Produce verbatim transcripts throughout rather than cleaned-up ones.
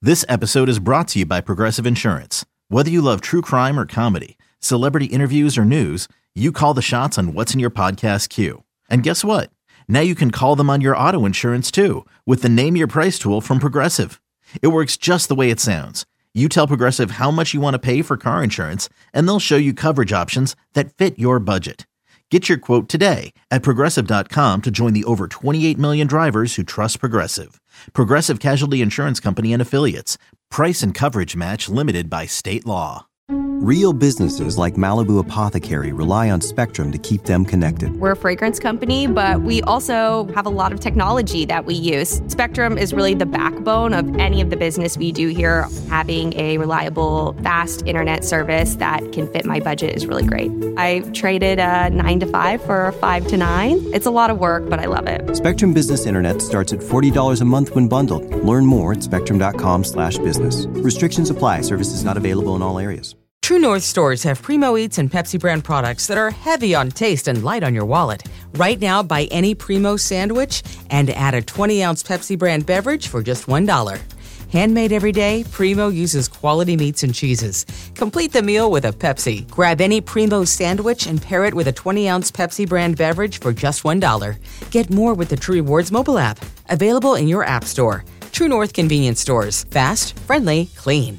This episode is brought to you by Progressive Insurance. Whether you love true crime or comedy, celebrity interviews or news, you call the shots on what's in your podcast queue. And guess what? Now you can call them on your auto insurance too with the Name Your Price tool from Progressive. It works just the way it sounds. You tell Progressive how much you want to pay for car insurance, and they'll show you coverage options that fit your budget. Get your quote today at Progressive dot com to join the over twenty-eight million drivers who trust Progressive. Progressive Casualty Insurance Company and Affiliates. Price and coverage match limited by state law. Real businesses like Malibu Apothecary rely on Spectrum to keep them connected. We're a fragrance company, but we also have a lot of technology that we use. Spectrum is really the backbone of any of the business we do here. Having a reliable, fast internet service that can fit my budget is really great. I traded a nine to five for a five to nine. It's a lot of work, but I love it. Spectrum Business Internet starts at forty dollars a month when bundled. Learn more at spectrum dot com slash business. Restrictions apply. Services not available in all areas. True North stores have Primo Eats and Pepsi brand products that are heavy on taste and light on your wallet. Right now, buy any Primo sandwich and add a twenty ounce Pepsi brand beverage for just one dollar. Handmade every day, Primo uses quality meats and cheeses. Complete the meal with a Pepsi. Grab any Primo sandwich and pair it with a twenty ounce Pepsi brand beverage for just one dollar. Get more with the True Rewards mobile app. Available in your app store. True North convenience stores. Fast, friendly, clean.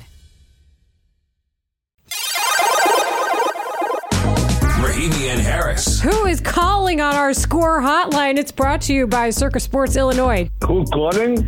Rahimi and Harris. Who is calling on our score hotline? It's brought to you by Circus Sports Illinois. Who's calling?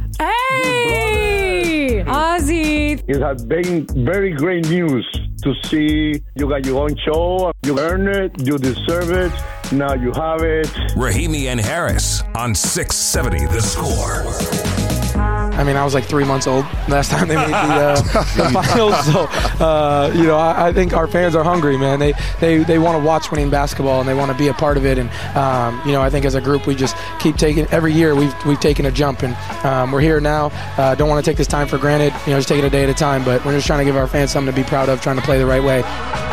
Hey, Ozzy. You have very, very great news to see. You got your own show. You earned it. You deserve it. Now you have it. Rahimi and Harris on six seventy The Score. I mean, I was like three months old last time they made the, uh, the finals. So, uh, you know, I, I think our fans are hungry, man. They they, they want to watch winning basketball and they want to be a part of it. And, um, you know, I think as a group, we just keep taking every year we've we've taken a jump. And um, we're here now. Uh, don't want to take this time for granted. You know, just take it a day at a time. But we're just trying to give our fans something to be proud of, trying to play the right way.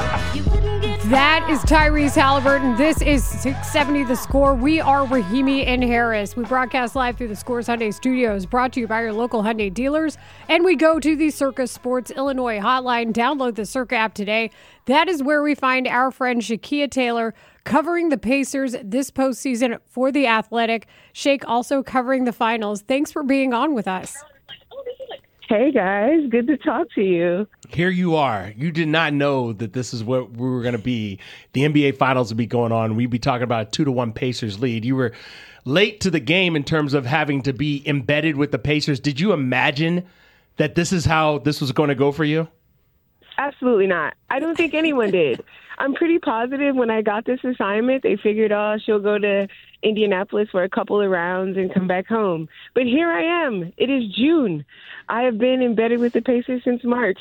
That is Tyrese Halliburton. This is six seventy The Score. We are Rahimi and Harris. We broadcast live through the Scores Hyundai Studios, brought to you by your local Hyundai dealers. And we go to the Circus Sports Illinois hotline. Download the Circa app today. That is where we find our friend Shakia Taylor covering the Pacers this postseason for The Athletic. Shake also covering the finals. Thanks for being on with us. Hey, guys. Good to talk to you. Here you are. You did not know that this is what we were going to be. The N B A Finals would be going on. We'd be talking about a two to one Pacers lead. You were late to the game in terms of having to be embedded with the Pacers. Did you imagine that this is how this was going to go for you? Absolutely not. I don't think anyone did. I'm pretty positive when I got this assignment, they figured, oh, she'll go to Indianapolis for a couple of rounds and come back home. But here I am. It is June. I have been embedded with the Pacers since March.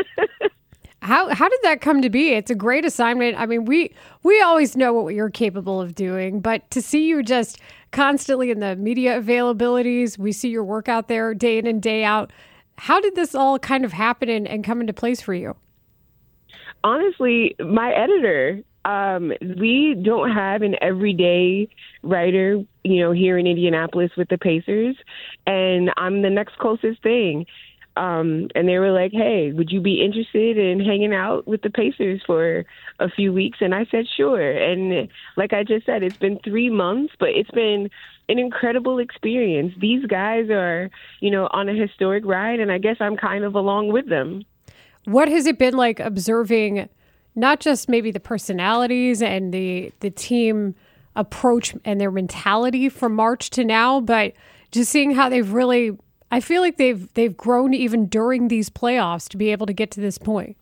How how did that come to be? It's a great assignment. I mean, we we always know what you're capable of doing, but to see you just constantly in the media availabilities, we see your work out there day in and day out. How did this all kind of happen and, and come into place for you? Honestly, my editor, um, we don't have an everyday writer, you know, here in Indianapolis with the Pacers, and I'm the next closest thing. Um, and they were like, hey, would you be interested in hanging out with the Pacers for a few weeks? And I said, sure. And like I just said, it's been three months, but it's been an incredible experience. These guys are, you know, on a historic ride, and I guess I'm kind of along with them. What has it been like observing not just maybe the personalities and the the team approach and their mentality from March to now, but just seeing how they've really, I feel like they've they've grown even during these playoffs to be able to get to this point.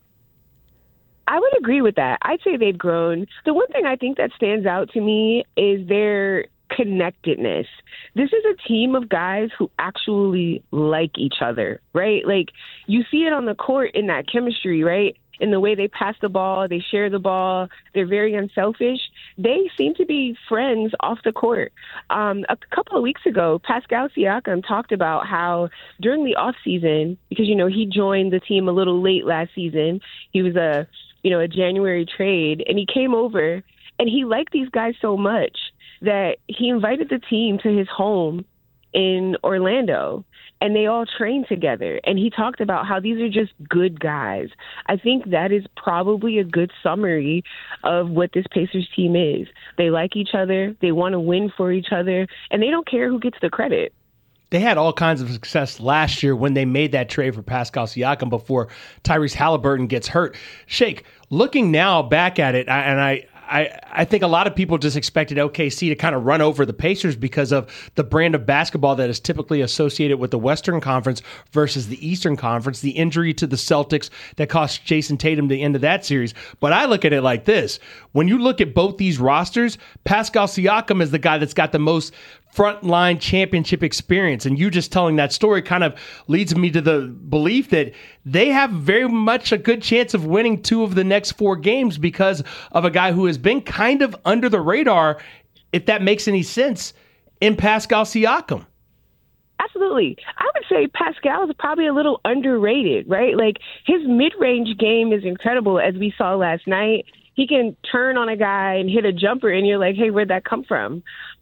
I would agree with that. I'd say they've grown. The one thing I think that stands out to me is their connectedness. This is a team of guys who actually like each other, right? Like, you see it on the court in that chemistry, right? In the way they pass the ball, they share the ball, they're very unselfish. They seem to be friends off the court. Um, a couple of weeks ago, Pascal Siakam talked about how during the offseason, because, you know, he joined the team a little late last season, he was a, you know, a January trade, and he came over and he liked these guys so much that he invited the team to his home in Orlando, and they all train together. And he talked about how these are just good guys. I think that is probably a good summary of what this Pacers team is. They like each other, they want to win for each other, and they don't care who gets the credit. They had all kinds of success last year when they made that trade for Pascal Siakam before Tyrese Halliburton gets hurt. Shake, looking now back at it, and I, I, I think a lot of people just expected O K C to kind of run over the Pacers because of the brand of basketball that is typically associated with the Western Conference versus the Eastern Conference, the injury to the Celtics that cost Jason Tatum the end of that series. But I look at it like this. When you look at both these rosters, Pascal Siakam is the guy that's got the most frontline championship experience. And you just telling that story kind of leads me to the belief that they have very much a good chance of winning two of the next four games because of a guy who has been kind of under the radar, if that makes any sense, in Pascal Siakam. Absolutely. I would say Pascal is probably a little underrated, right? Like, his mid-range game is incredible, as we saw last night. He can turn on a guy and hit a jumper, and you're like, hey, where'd that come from?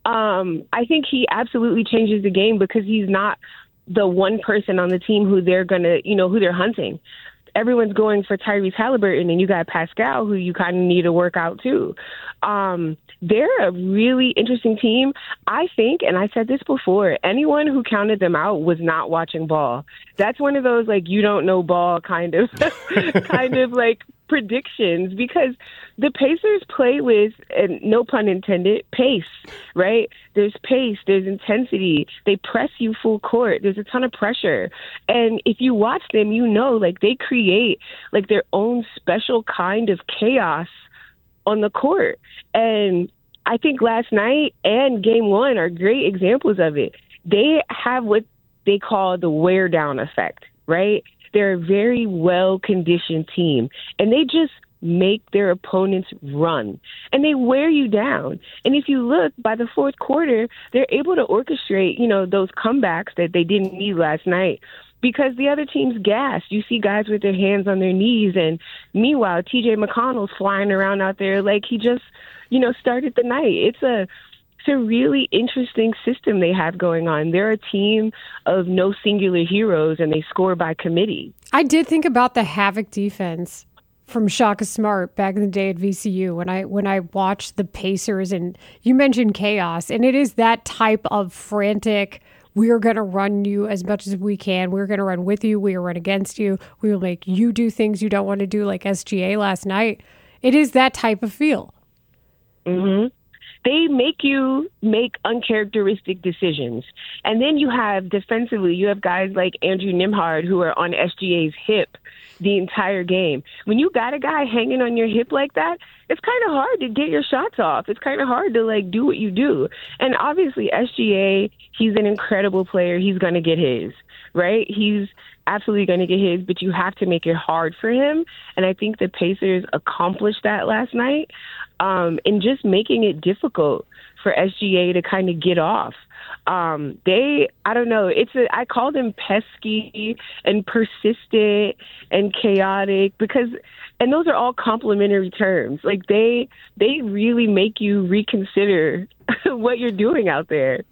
Um, I think he absolutely changes the game because he's not the one person on the team who they're going to, you know, who they're hunting. Everyone's going for Tyrese Halliburton, and you got Pascal, who you kind of need to work out too. Um, they're a really interesting team. I think, and I said this before, anyone who counted them out was not watching ball. That's one of those, like, you don't know ball kind of, kind of like predictions, because the Pacers play with, and no pun intended, pace, right? There's pace, there's intensity. They press you full court. There's a ton of pressure. And if you watch them, you know, like, they create like their own special kind of chaos on the court. And I think last night and game one are great examples of it. They have what they call the wear down effect, right? They're a very well-conditioned team, and they just make their opponents run, and they wear you down. And if you look, by the fourth quarter, they're able to orchestrate, you know, those comebacks that they didn't need last night because the other team's gassed. You see guys with their hands on their knees, and meanwhile, T J McConnell's flying around out there like he just, you know, started the night. It's a It's a really interesting system they have going on. They're a team of no singular heroes, and they score by committee. I did think about the havoc defense from Shaka Smart back in the day at V C U when I when I watched the Pacers, and you mentioned chaos, and it is that type of frantic, we're going to run you as much as we can. We're going to run with you. We will run against you. We will make you do things you don't want to do, like S G A last night. It is that type of feel. Mm-hmm. They make you make uncharacteristic decisions. And then you have defensively, you have guys like Andrew Nembhard who are on S G A's hip the entire game. When you got a guy hanging on your hip like that, it's kind of hard to get your shots off. It's kind of hard to, like, do what you do. And obviously S G A, he's an incredible player. He's going to get his, right? He's absolutely going to get his, but you have to make it hard for him. And I think the Pacers accomplished that last night. Um, and just making it difficult for S G A to kind of get off. Um, they, I don't know, it's a, I call them pesky and persistent and chaotic because, and those are all complimentary terms. Like they, they really make you reconsider what you're doing out there.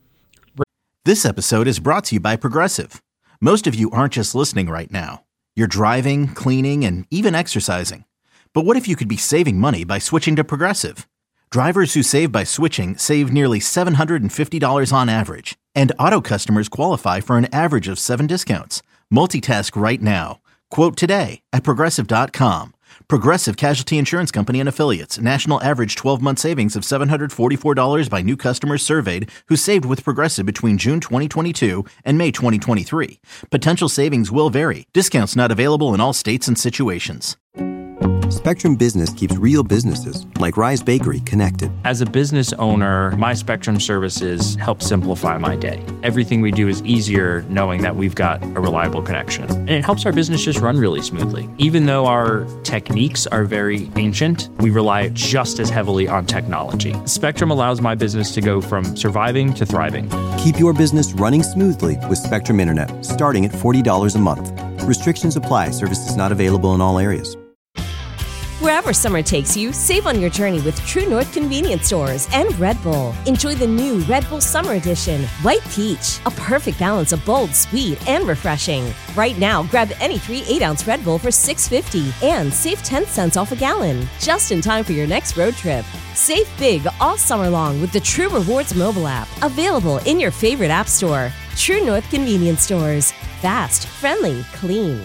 This episode is brought to you by Progressive. Most of you aren't just listening right now. You're driving, cleaning, and even exercising. But what if you could be saving money by switching to Progressive? Drivers who save by switching save nearly seven hundred fifty dollars on average. And auto customers qualify for an average of seven discounts. Multitask right now. Quote today at Progressive dot com. Progressive Casualty Insurance Company and Affiliates. National average twelve-month savings of seven hundred forty-four dollars by new customers surveyed who saved with Progressive between June twenty twenty-two and May twenty twenty-three. Potential savings will vary. Discounts not available in all states and situations. Spectrum Business keeps real businesses, like Rise Bakery, connected. As a business owner, my Spectrum services help simplify my day. Everything we do is easier knowing that we've got a reliable connection. And it helps our business just run really smoothly. Even though our techniques are very ancient, we rely just as heavily on technology. Spectrum allows my business to go from surviving to thriving. Keep your business running smoothly with Spectrum Internet, starting at forty dollars a month. Restrictions apply. Services not available in all areas. Wherever summer takes you, save on your journey with True North Convenience Stores and Red Bull. Enjoy the new Red Bull Summer Edition, White Peach, a perfect balance of bold, sweet, and refreshing. Right now, grab any three eight-ounce Red Bull for six dollars and fifty cents and save ten cents off a gallon, just in time for your next road trip. Save big all summer long with the True Rewards mobile app, available in your favorite app store. True North Convenience Stores. Fast, friendly, clean.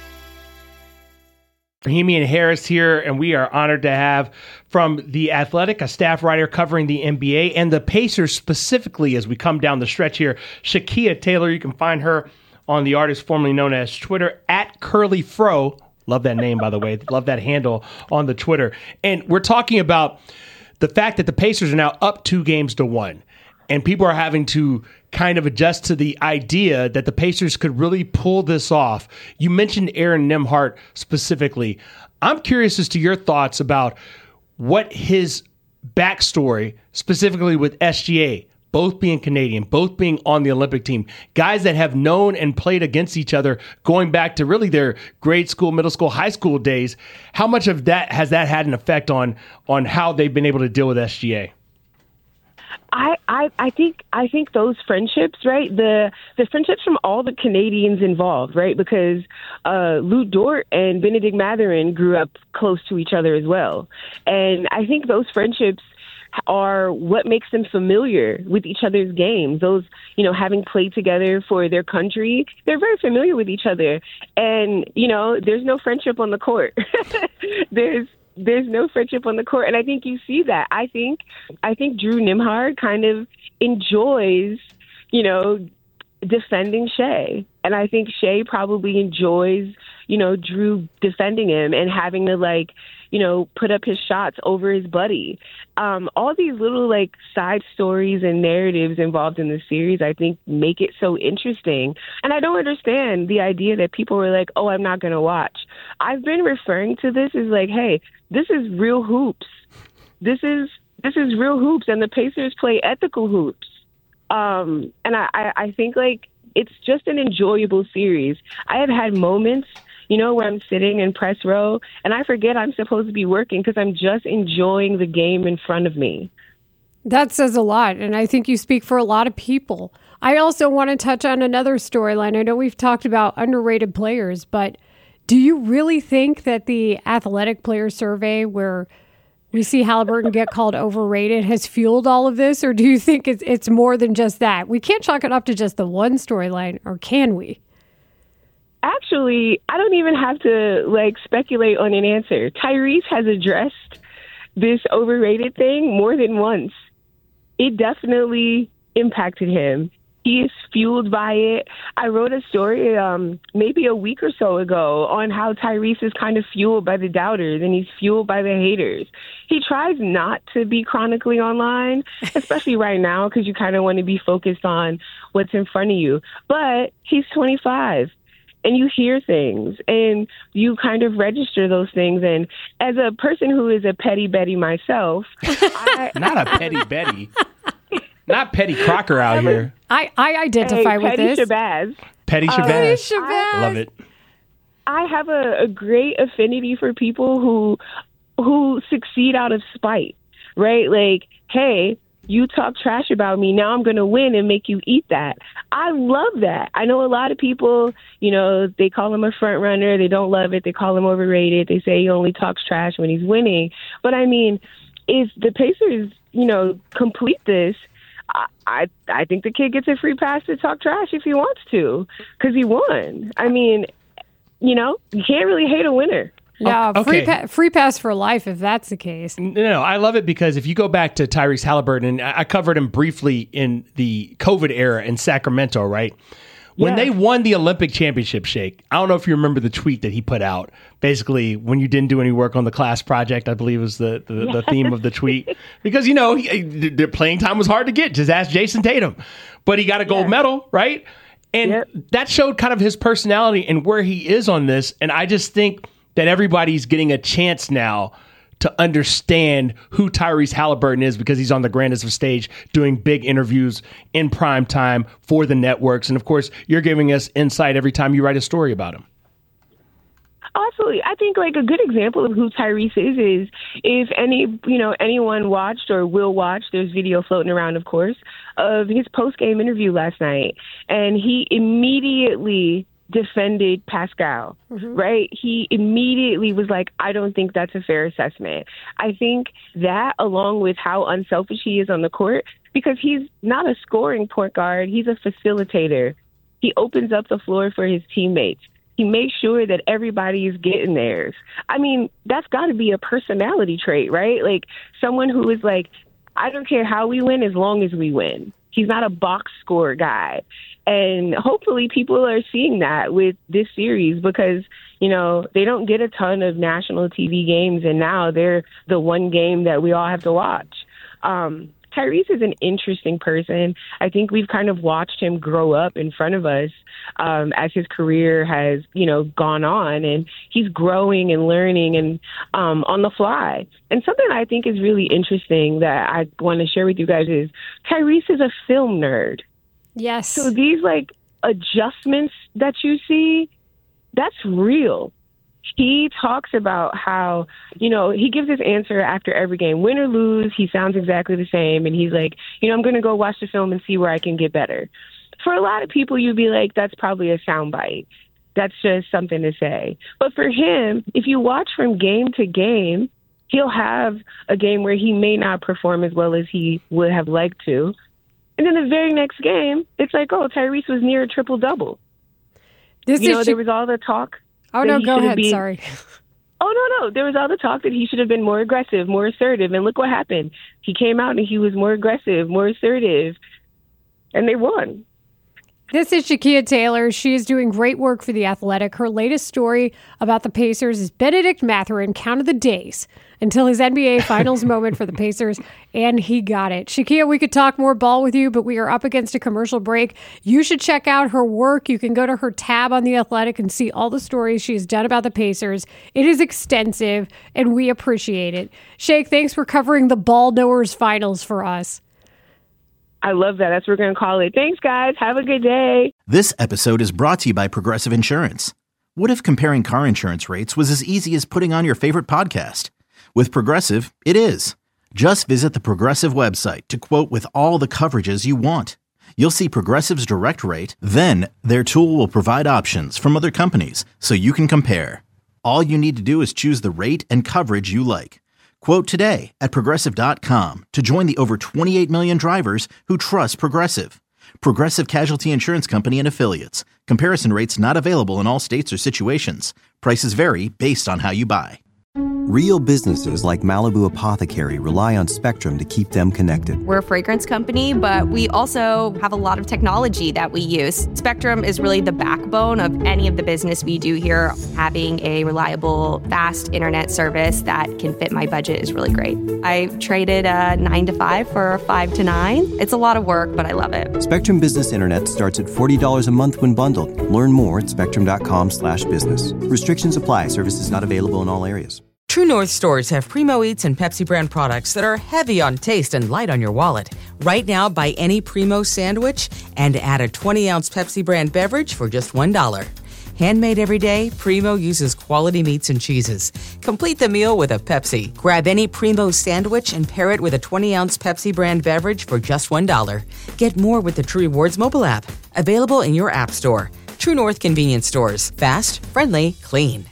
Rahimi and Harris here, and we are honored to have from The Athletic, a staff writer covering the N B A and the Pacers specifically as we come down the stretch here, Shakia Taylor. You can find her on the artist formerly known as Twitter, at Curly Fro. Love that name, by the way. Love that handle on the Twitter. And we're talking about the fact that the Pacers are now up two games to one. And people are having to kind of adjust to the idea that the Pacers could really pull this off. You mentioned Aaron Nembhard specifically. I'm curious as to your thoughts about what his backstory, specifically with S G A, both being Canadian, both being on the Olympic team, guys that have known and played against each other going back to really their grade school, middle school, high school days. How much of that has that had an effect on on how they've been able to deal with S G A? I, I, I think I think those friendships, right? The the friendships from all the Canadians involved, right? Because uh, Lou Dort and Benedict Mathurin grew up close to each other as well, and I think those friendships are what makes them familiar with each other's games. Those, you know, having played together for their country, they're very familiar with each other, and you know, there's no friendship on the court. there's There's no friendship on the court, and I think you see that. I think I think Drew Nembhard kind of enjoys, you know, defending Shai, and I think Shai probably enjoys, you know, Drew defending him and having to, like, you know, put up his shots over his buddy. Um, all these little, like, side stories and narratives involved in the series, I think, make it so interesting. And I don't understand the idea that people were like, oh, I'm not going to watch. I've been referring to this as like, hey, this is real hoops. This is this is real hoops, and the Pacers play ethical hoops. Um, and I, I, I think, like, it's just an enjoyable series. I have had moments, you know, where I'm sitting in press row and I forget I'm supposed to be working because I'm just enjoying the game in front of me. That says a lot, and I think you speak for a lot of people. I also want to touch on another storyline. I know we've talked about underrated players, but do you really think that the Athletic Player Survey, where we see Halliburton get called overrated, has fueled all of this, or do you think it's it's more than just that? We can't chalk it up to just the one storyline, or can we? Actually, I don't even have to, like, speculate on an answer. Tyrese has addressed this overrated thing more than once. It definitely impacted him. He is fueled by it. I wrote a story um, maybe a week or so ago on how Tyrese is kind of fueled by the doubters and he's fueled by the haters. He tries not to be chronically online, especially right now, because you kind of want to be focused on what's in front of you. But he's twenty-five. And you hear things and you kind of register those things. And as a person who is a petty Betty myself, I, not a petty Betty, not Petty Crocker out here. I, I identify hey, with petty this. Shabazz. Petty Shabazz. Uh, Petty Shabazz. Love it. I have a, a great affinity for people who who succeed out of spite, right? Like, hey, you talk trash about me, now I'm going to win and make you eat that. I love that. I know a lot of people, you know, they call him a front runner. They don't love it. They call him overrated. They say he only talks trash when he's winning. But, I mean, if the Pacers, you know, complete this, I, I, I think the kid gets a free pass to talk trash if he wants to because he won. I mean, you know, you can't really hate a winner. Yeah, okay. free, pa- free pass for life if that's the case. No, no, I love it because if you go back to Tyrese Halliburton, and I covered him briefly in the COVID era in Sacramento, right? When Yeah. they won the Olympic championship, Shake, I don't know if you remember the tweet that he put out. Basically, when you didn't do any work on the class project, I believe was the, the, the theme of the tweet. Because, you know, he, the playing time was hard to get. Just ask Jason Tatum. But he got a gold Yeah. medal, right? And Yep. that showed kind of his personality and where he is on this. And I just think that everybody's getting a chance now to understand who Tyrese Halliburton is because he's on the grandest of stage doing big interviews in prime time for the networks. And, of course, you're giving us insight every time you write a story about him. Absolutely. I think like a good example of who Tyrese is is if any, you know, anyone watched or will watch, there's video floating around, of course, of his post-game interview last night. And he immediately defended Pascal, mm-hmm. right? He immediately was like, I don't think that's a fair assessment. I think that, along with how unselfish he is on the court, because he's not a scoring point guard, he's a facilitator. He opens up the floor for his teammates. He makes sure that everybody is getting theirs. I mean, that's got to be a personality trait, right? Like someone who is like, I don't care how we win as long as we win. He's not a box score guy. And hopefully people are seeing that with this series because, you know, they don't get a ton of national T V games, and now they're the one game that we all have to watch. Um, Tyrese is an interesting person. I think we've kind of watched him grow up in front of us um, as his career has, you know, gone on, and he's growing and learning and um, on the fly. And something I think is really interesting that I want to share with you guys is Tyrese is a film nerd. Yes. So these like adjustments that you see, that's real. He talks about how, you know, he gives his answer after every game. Win or lose, he sounds exactly the same. And he's like, you know, I'm going to go watch the film and see where I can get better. For a lot of people, you'd be like, that's probably a soundbite. That's just something to say. But for him, if you watch from game to game, he'll have a game where he may not perform as well as he would have liked to. And then the very next game, it's like, oh, Tyrese was near a triple-double. This you is know, sh- there was all the talk. Oh, no, go ahead. Been, Sorry. Oh, no, no. There was all the talk that he should have been more aggressive, more assertive. And look what happened. He came out and he was more aggressive, more assertive, and they won. This is Shakia Taylor. She is doing great work for The Athletic. Her latest story about the Pacers is Benedict Mathurin counted the days until his N B A Finals moment for the Pacers, and he got it. Shakia, we could talk more ball with you, but we are up against a commercial break. You should check out her work. You can go to her tab on The Athletic and see all the stories she has done about the Pacers. It is extensive, and we appreciate it. Shake, thanks for covering the Ball Knowers Finals for us. I love that. That's what we're going to call it. Thanks, guys. Have a good day. This episode is brought to you by Progressive Insurance. What if comparing car insurance rates was as easy as putting on your favorite podcast? With Progressive, it is. Just visit the Progressive website to quote with all the coverages you want. You'll see Progressive's direct rate, then their tool will provide options from other companies so you can compare. All you need to do is choose the rate and coverage you like. Quote today at Progressive dot com to join the over twenty-eight million drivers who trust Progressive. Progressive Casualty Insurance Company and Affiliates. Comparison rates not available in all states or situations. Prices vary based on how you buy. Real businesses like Malibu Apothecary rely on Spectrum to keep them connected. We're a fragrance company, but we also have a lot of technology that we use. Spectrum is really the backbone of any of the business we do here. Having a reliable, fast internet service that can fit my budget is really great. I traded a nine to five for a five to nine. It's a lot of work, but I love it. Spectrum Business Internet starts at forty dollars a month when bundled. Learn more at spectrum dot com slash business. Restrictions apply. Services not available in all areas. True North stores have Primo Eats and Pepsi brand products that are heavy on taste and light on your wallet. Right now, buy any Primo sandwich and add a twenty ounce Pepsi brand beverage for just one dollar. Handmade every day, Primo uses quality meats and cheeses. Complete the meal with a Pepsi. Grab any Primo sandwich and pair it with a twenty ounce Pepsi brand beverage for just one dollar. Get more with the True Rewards mobile app. Available in your app store. True North convenience stores. Fast, friendly, clean.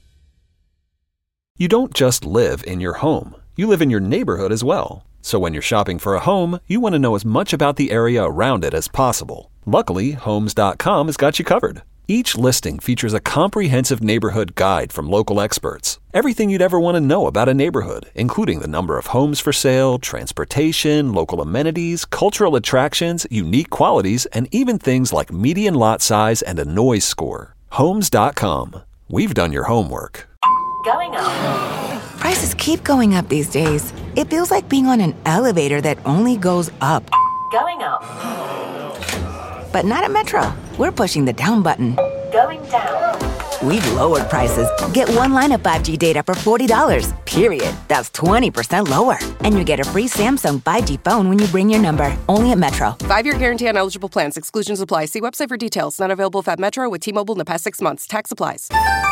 You don't just live in your home. You live in your neighborhood as well. So when you're shopping for a home, you want to know as much about the area around it as possible. Luckily, Homes dot com has got you covered. Each listing features a comprehensive neighborhood guide from local experts. Everything you'd ever want to know about a neighborhood, including the number of homes for sale, transportation, local amenities, cultural attractions, unique qualities, and even things like median lot size and a noise score. Homes dot com. We've done your homework. Going up. Prices keep going up these days. It feels like being on an elevator that only goes up. Going up. But not at Metro. We're pushing the down button. Going down. We've lowered prices. Get one line of five G data for forty dollars, period. That's twenty percent lower. And you get a free Samsung five G phone when you bring your number. Only at Metro. Five-year guarantee on eligible plans. Exclusions apply. See website for details. Not available if at Metro with T-Mobile in the past six months. Tax applies.